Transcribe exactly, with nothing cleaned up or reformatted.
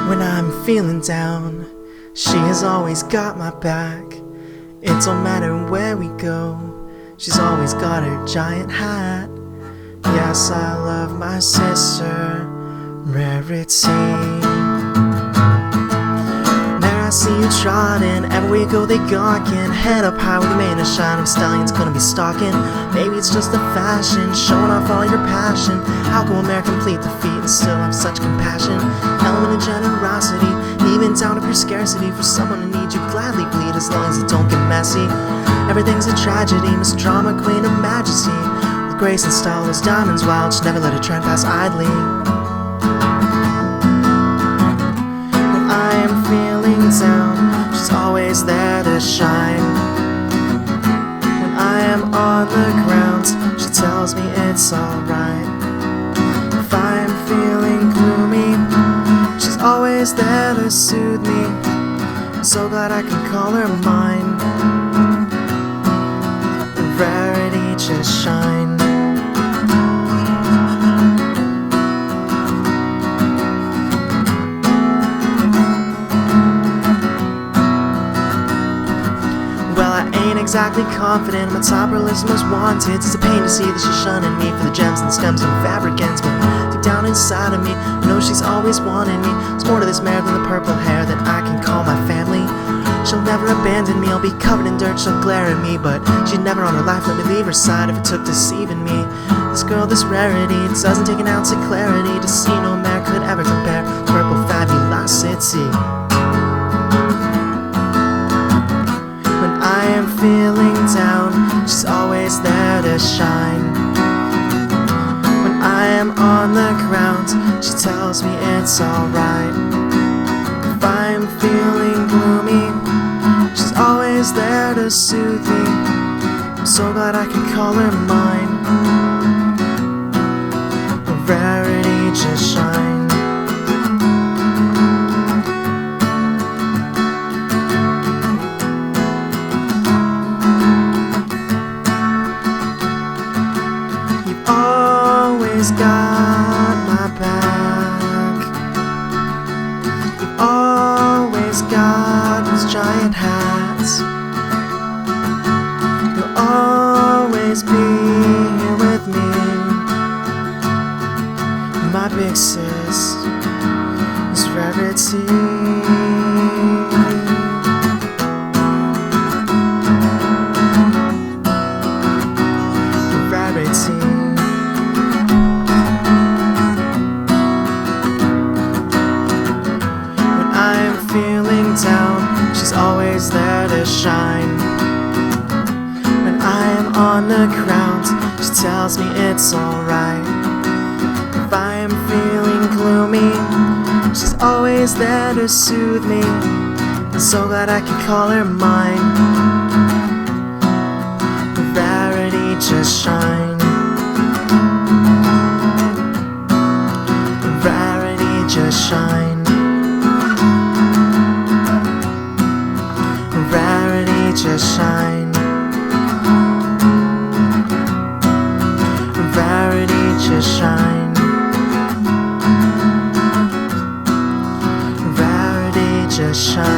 When I'm feeling down, she has always got my back. It don't matter where we go, she's always got her giant hat. Yes, I love my sister, Rarity. There I see you trotting, everywhere we go they gawking. Head up high with the mane of shine, of stallions gonna be stalking. Maybe it's just a fashion, showing off all your passion. How can American complete defeat and still have such compassion? Element of generosity, even down to pure scarcity. For someone who needs you gladly bleed as long as it don't get messy. Everything's a tragedy, Miss Drama Queen of Majesty. With grace and style, those diamonds wild, she never let a trend pass idly. When I am feeling down, she's always there to shine. When I am on the ground, she tells me it's alright. If I'm feeling gloomy, she's always there to soothe me. I'm so glad I can call her mine. Rarity just shine. Well, I ain't exactly confident my top her list most wanted. It's a pain to see that she's shunning me for the gems and stems and fabric ends, but deep down inside of me, I know she's always wanted me. There's more to this mare than the purple hair that I can call my family. She'll never abandon me, I'll be covered in dirt, she'll glare at me, but she'd never on her life let me leave her side if it took deceiving me. This girl, this Rarity, it doesn't take an ounce of clarity to see no mare could ever compare to purple fabulosity. When I am feeling down, she's always there to shine. When I am on the ground, she tells me it's alright. If I'm feeling gloomy, she's always there to soothe me. I'm so glad I can call her mine. Rarity just shine. You've always got my back. You've always got those giant hats. You'll always be here with me. My big sis is Rarity. Rarity. When I'm feeling down, she's always there to shine. When I am on the ground, she tells me it's alright. If I am feeling gloomy, she's always there to soothe me. I'm so glad I can call her mine. Rarity just shine. Rarity just shine. Rarity just shine. Rarity just shine. Rarity just shine.